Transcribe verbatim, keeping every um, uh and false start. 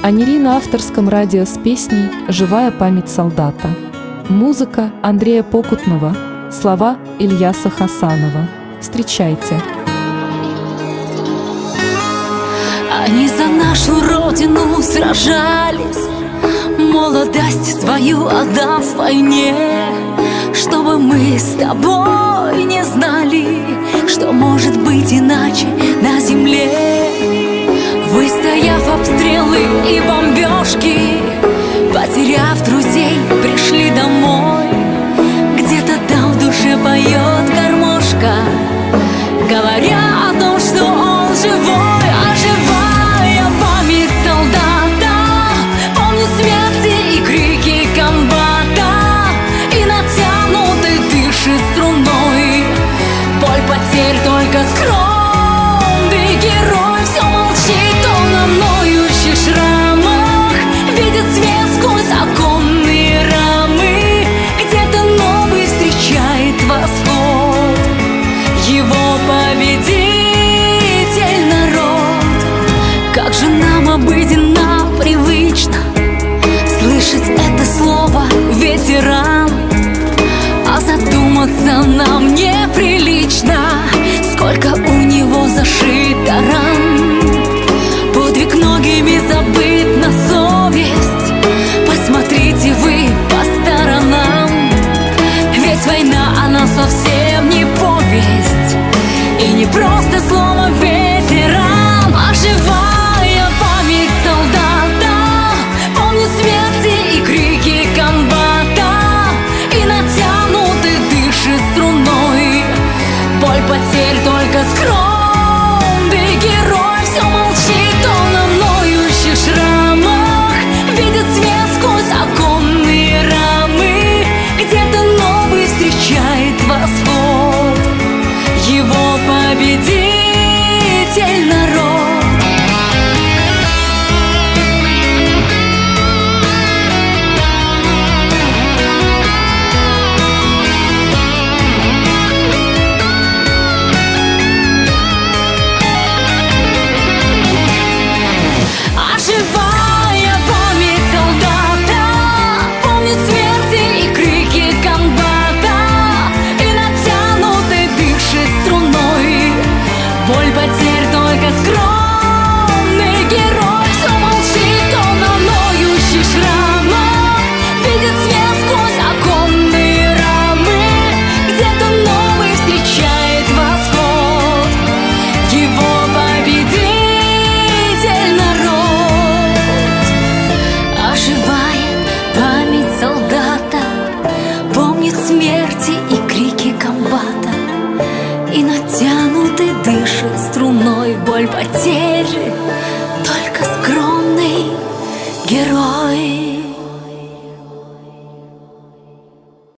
Анери на авторском радио с песней «Живая память солдата». Музыка Андрея Покутного, слова Ильяса Хасанова. Встречайте! Они за нашу родину сражались, молодость свою отдав войне, чтобы мы с тобой не знали, что может быть иначе на земле. Выстояв обстрелы и бомбежки, потеряв друзей, пришли домой. Где-то там в душе поет гармошка, говоря о том, что он живой. А живая память солдата помнит смерти и крики комбата, и натянутый дышит струной. Боль потерь только скромный герой все молчит, он на ноющих шрамах видит свет сквозь оконные рамы. Где-то новый встречает восход, его победитель народ. Как же нам обыденно, привычно слышать это слово ветеран, а задуматься нам неприлично, сколько у него зашито ран. Подвиг многими забыт на совесть, посмотрите вы по сторонам. Ведь война, она совсем не повесть, и не просто слово ветеран, а живая память солдата помнит смерти и крики комбата, и натянутый дышит струной. Боль потерь только скромный герой все молчит, он на ноющих шрамах видит свет сквозь оконные рамы. Где-то новый встречает восход, его победитель народ. А живая память солдата помнит смерти и крики комбата, и натянутый дышит струной. Боль потерь только скромный герой все молчит, он на ноющих шрамах видит свет сквозь оконные рамы. Где-то новый встречает восход, его победитель народ. А живая память солдата помнит смерти и крики комбата, и натянутый дышит струной. Боль потери только скромный герой.